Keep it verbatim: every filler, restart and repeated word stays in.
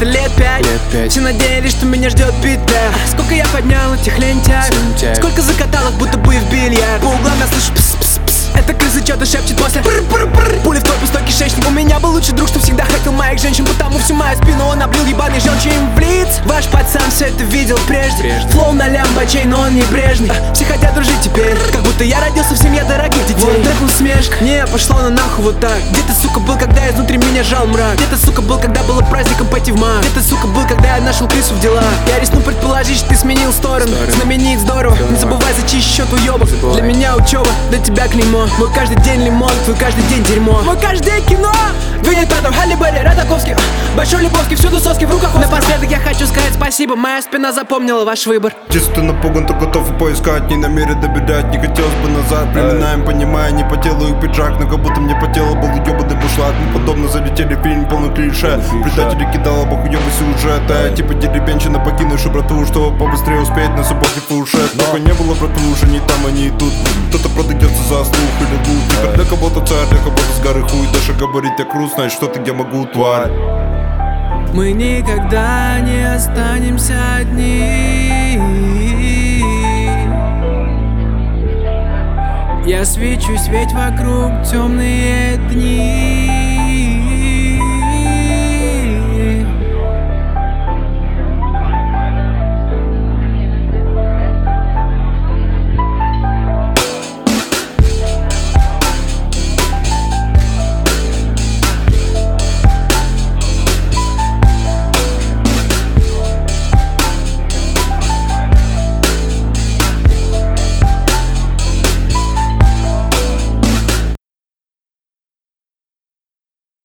это лет пять, лет пять. Все надеялись, что меня ждет битва. Сколько я поднял этих лентяев, лентяев. Сколько закатал их, будто бы в бильярд. По углам я слышу пс-пс-пс. Эта крыса что-то шепчет после пр-пр-пр. Пули в твой пустой кишечник. У меня был лучший друг, что всегда хотел моих женщин, потому всю мою спину он облил ебаный желчью им в лиц. Ваш пацан все это видел прежде, прежде. Флоу на лямбачей, но он небрежный. Все хотят дружить теперь, как будто я родился в семье дорогих детей. Вот так усмешка, не, пошло на нахуй вот так. Где ты, сука, был, когда изнутри меня жал мрак? Где ты, сука, был, когда было праздником пойти в маг? Где ты, сука, был, когда я нашел крысу в делах? Я рискну предположить, что ты сменил сторону, Сторону. Знаменит здорово, не забывай зачистить счет уебок. Для меня учеба, для тебя клеймо. Мой каждый день лимон, твой каждый день дерьмо. Мой каждый день кино. Винни-Пэдов, Халли Берри, Ротаковский, Большой Лебовский, всюду соски в руках. Напоследок я хочу сказать спасибо, моя спина запомнила ваш выбор. Если ты напуган, то готов и поискать. Не намерен добирать, не хотелось бы назад. Приминаем, понимая, не по телу их пиджак, но как будто мне по телу был ебаный бушлат. Мы подобно залетели в фильм полный клише. Предатели кидала бахуёбый сюжет. А я типа деревенщина, покинувший брату, чтобы побыстрее успеть на субботе фуршет. Только не было брату, уже не там, они и тут. Кто-то продается за слух или лут. Теперь для кого-то царь, для кого-то с горы хуй. Даже говорить я крут, значит что-то я могу, тварь. Мы никогда не останемся одни. Я свечусь, ведь вокруг темные дни.